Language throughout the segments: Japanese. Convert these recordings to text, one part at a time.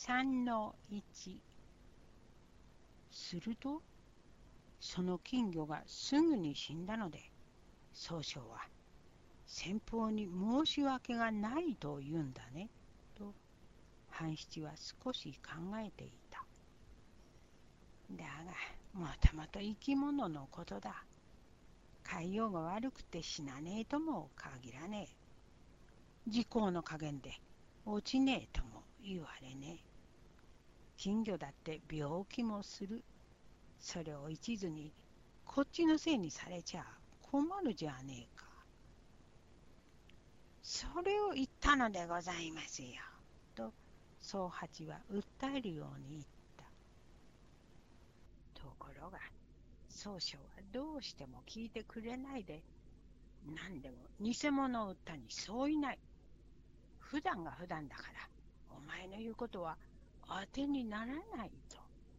3の1。すると、その金魚がすぐに死んだので、宗匠は、先方に申し訳がないと言うんだね、と半七は少し考えていた。だが、もともと生き物のことだ。海洋が悪くて死なねえとも限らねえ。時効の加減で落ちねえとも言われねえ。金魚だって病気もする。それを一途にこっちのせいにされちゃ困るじゃねえか。それを言ったのでございますよ。と宗八は訴えるように言った。ところが宗匠はどうしても聞いてくれないで、何でも偽物を売ったにそういない。普段が普段だから、お前の言うことは当てにならないと。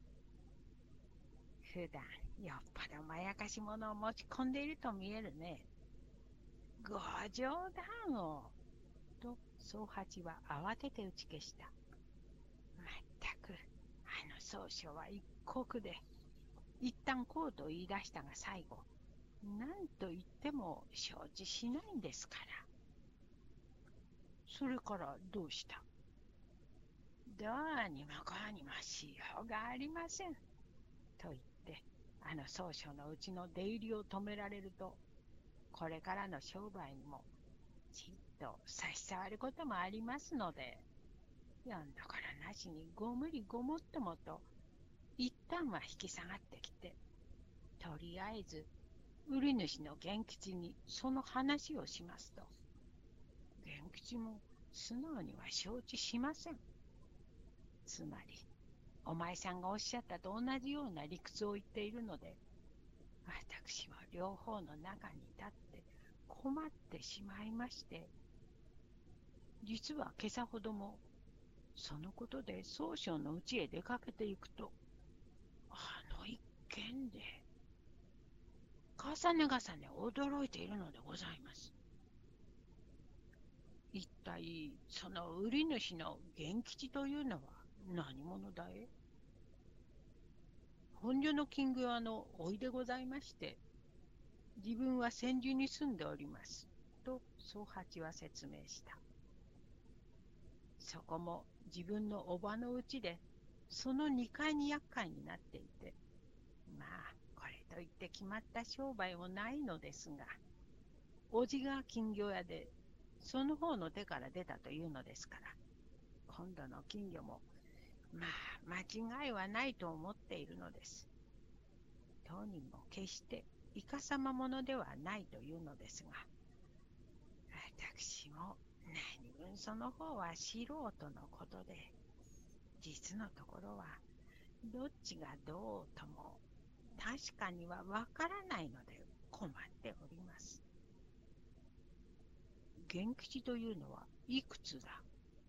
普段、よっぽどまやかし物を持ち込んでいると見えるね。ご冗談を。と、宗八は慌てて打ち消した。まったく、あの宗匠は一国で、一旦こうと言い出したが最後、何と言っても承知しないんですから。それからどうした？どうにもこうにもしようがありません。と言って、あの宗匠のうちの出入りを止められると、これからの商売にもちっと差し障ることもありますので、よんどころなしにご無理ごもっともと、一旦は引き下がってきて、とりあえず、売り主の源吉にその話をしますと、源吉も素直には承知しません。つまり、お前さんがおっしゃったと同じような理屈を言っているので、私も両方の中に立って困ってしまいまして、実は今朝ほどもそのことで宗匠の家へ出かけていくと、あの一件で重ね重ね驚いているのでございます。一体その売り主の源吉というのは何者だい？本所の金魚屋のおいでございまして、自分は千住に住んでおります。と宗八は説明した。そこも自分のおばのうちで、その2階に厄介になっていて、まあ、これといって決まった商売もないのですが、おじが金魚屋で、その方の手から出たというのですから、今度の金魚も、まあ、間違いはないと思っているのです。当人も決していかさまものではないというのですが、私も何分その方は素人のことで、実のところはどっちがどうとも確かにはわからないので困っております。源吉というのはいくつだ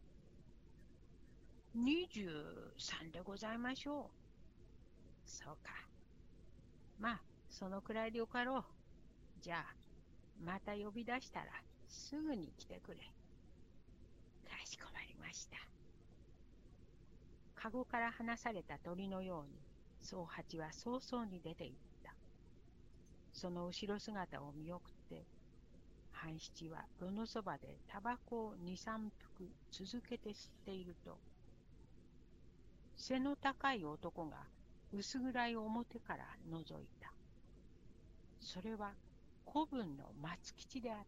？23でございましょう。そうか。まあ、そのくらいでよかろう。じゃあ、また呼び出したらすぐに来てくれ。かしこまりました。かごから離された鳥のように、宗八は早々に出て行った。その後ろ姿を見送って、半七は炉のそばでタバコを2、3服続けて吸っていると、背の高い男が薄暗い表から覗いた。それは子分の松吉であった。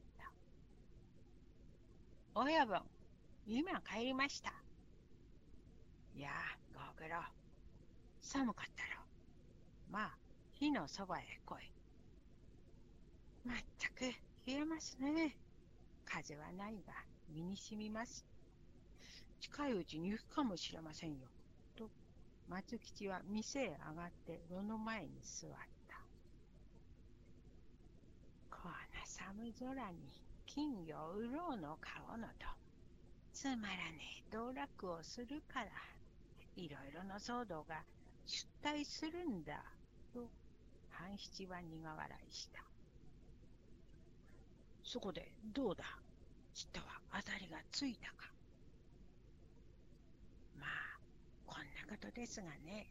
親分、今帰りました。いやご苦労。寒かったろう。まあ、火のそばへ来い。まったく冷えますね。風はないが身に染みます。近いうちに行くかもしれませんよ。と、松吉は店へ上がって炉の前に座った。こんな寒空に金魚を売ろうの買おうのと、つまらねえ道楽をするから、いろいろな騒動が出退するんだ。と、半七は苦笑いした。そこでどうだ、ちっとは当たりがついたか？まあ、 ことですがね。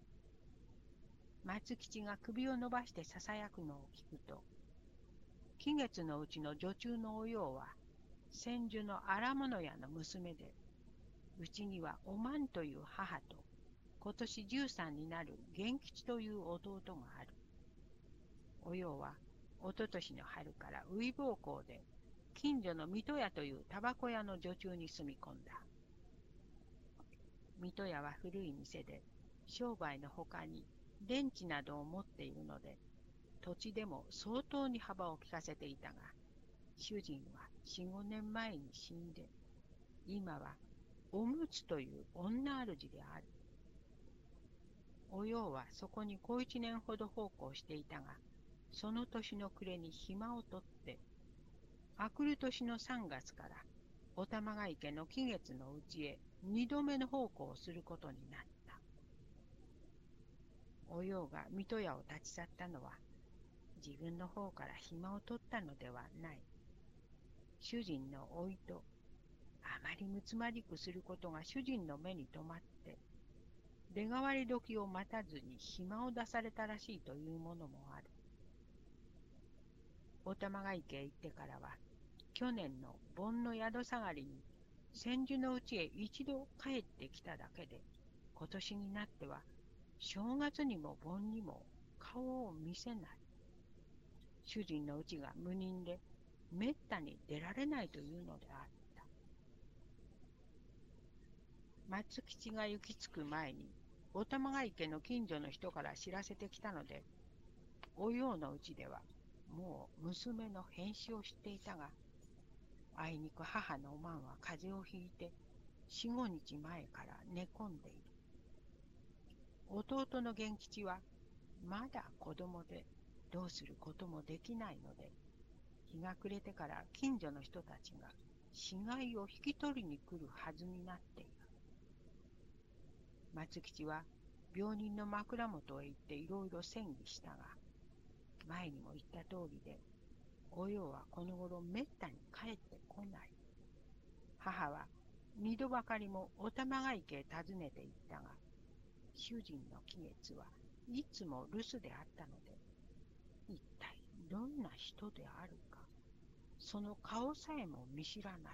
松吉が首を伸ばしてささやくのを聞くと、期月のうちの女中のお葉は、千住の荒物屋の娘で、うちにはおまんという母と、今年13になる源吉という弟がある。お葉は、おととしの春から烏帽校で、近所の水戸屋というタバコ屋の女中に住み込んだ。水戸屋は古い店で、商売のほかに電池などを持っているので、土地でも相当に幅を利かせていたが、主人は4、5年前に死んで、今はおむつという女主である。お葉はそこに小1年ほど奉公していたが、その年の暮れに暇を取って、あくる年の3月からお玉ヶ池の期月のうちへ2度目の奉公をすることになった。お葉が水戸屋を立ち去ったのは、自分の方から暇を取ったのではない。主人の老いと、あまりむつまりくすることが主人の目に留まって、出替わり時を待たずに暇を出されたらしいというものもある。お玉ヶ池へ行ってからは、去年の盆の宿下がりに、千住のうちへ一度帰ってきただけで、今年になっては、正月にも盆にも顔を見せない。主人のうちが無人で、めったに出られないというのであった。松吉が行き着く前に、お玉ヶ池の近所の人から知らせてきたので、お葉のうちでは、もう娘の変死を知っていたが、あいにく母のおまんは風邪をひいて、4、5日前から寝込んでいる。弟の源吉は、まだ子供で、どうすることもできないので、日が暮れてから近所の人たちが死骸を引き取りに来るはずになっている。松吉は病人の枕元へ行っていろいろ詮議したが、前にも言った通りで、お葉はこの頃めったに帰ってこない。母は2度ばかりもお玉ヶ池へ訪ねて行ったが、主人の期月はいつも留守であったので、一体どんな人であるか、その顔さえも見知らない。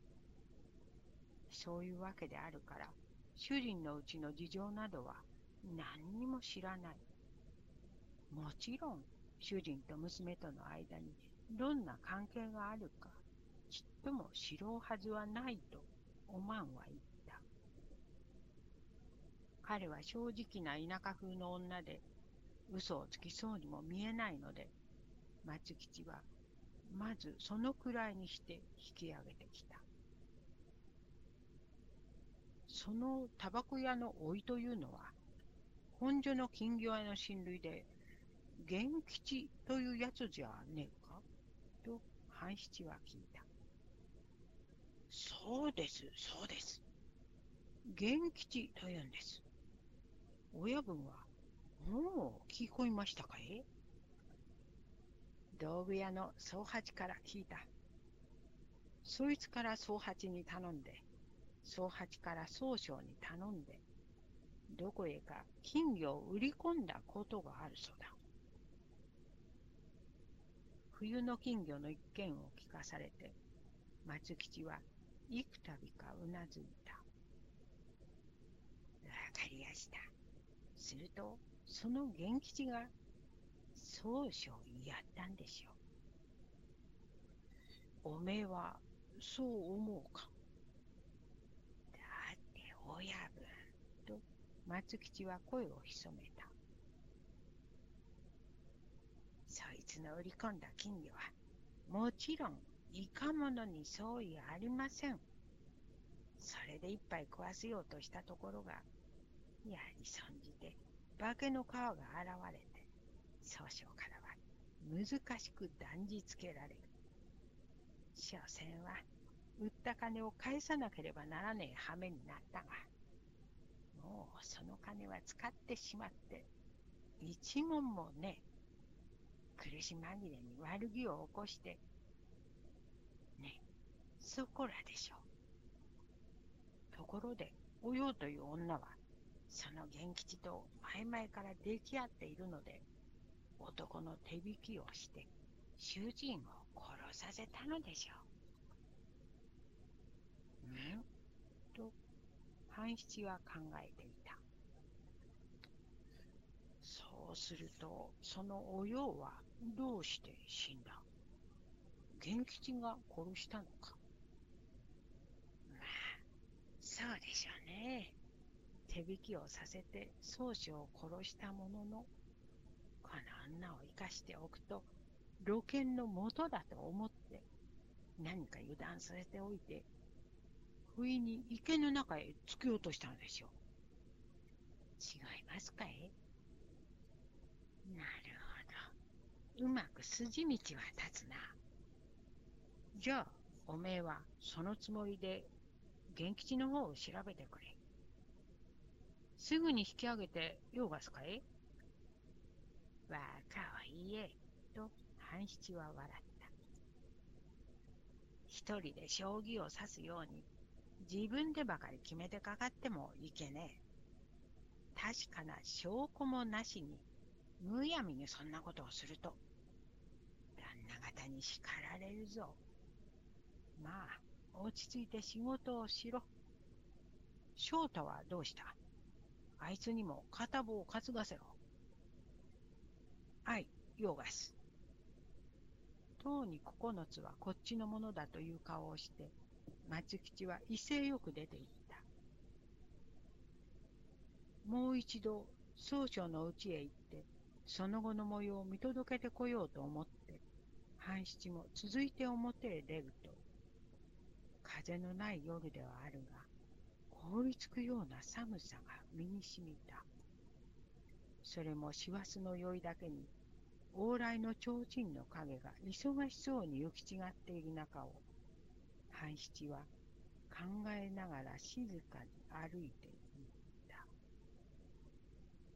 そういうわけであるから、主人のうちの事情などは何にも知らない。もちろん、主人と娘との間にどんな関係があるか、ちっとも知ろうはずはないと、おまんは言った。彼は正直な田舎風の女で、嘘をつきそうにも見えないので、松吉はまずそのくらいにして引き上げてきた。そのタバコ屋の甥というのは、本所の金魚屋の親類で、源吉というやつじゃねえかと半七は聞いた。そうです、そうです。源吉というんです。親分は、もう聞こえましたかい？道具屋の宗八から聞いた。そいつから宗八に頼んで、宗八から宗匠に頼んで、どこへか金魚を売り込んだことがあるそうだ。冬の金魚の一件を聞かされて、松吉は幾度かうなずいた。わかりやした。すると、その源吉が宗匠にやったんでしょう。おめえはそう思うか？だって親分と松吉は声を潜めた。そいつの売り込んだ金魚はもちろんいかものに相違ありません。それで一杯食わせようとしたところが、やはり損じて化けの皮が現れて、宗匠からは難しく断じつけられる。所詮は売った金を返さなければならねえ羽目になったが、もうその金は使ってしまって、一文もねえ。苦し紛れに悪気を起こして、ねえ、そこらでしょう。ところで、おようという女は、 その源吉と前々から出来合っているので、男の手引きをして主人を殺させたのでしょう。と半七は考えていた。そうすると、そのお葉はどうして死んだ？源吉が殺したのか。まあ、そうでしょうね。手引きをさせて宗師を殺したものの、この女を生かしておくと、露見の元だと思って、何か油断させておいて、不意に池の中へ突き落としたのでしょう。違いますかい？なるほど。うまく筋道は立つな。じゃあ、おめえはそのつもりで源吉の方を調べてくれ。すぐに引き上げて用がすかい？若はいいえ、と半七は笑った。一人で将棋を指すように、自分でばかり決めてかかってもいけねえ。確かな証拠もなしに、むやみにそんなことをすると、旦那方に叱られるぞ。まあ、落ち着いて仕事をしろ。翔太はどうした？あいつにも片棒を担がせろ。はい、ヨガス。とうに9つはこっちのものだという顔をして、松吉は威勢よく出て行った。もう一度、宗匠の家へ行って、その後の模様を見届けてこようと思って、半七も続いて表へ出ると、風のない夜ではあるが、凍りつくような寒さが身にしみた。それも師走の宵だけに、往来の提灯の影が忙しそうに行き違っている中を、半七は考えながら静かに歩いていった。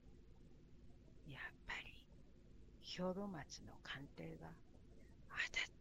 やっぱり、兵糧松の鑑定が当たっ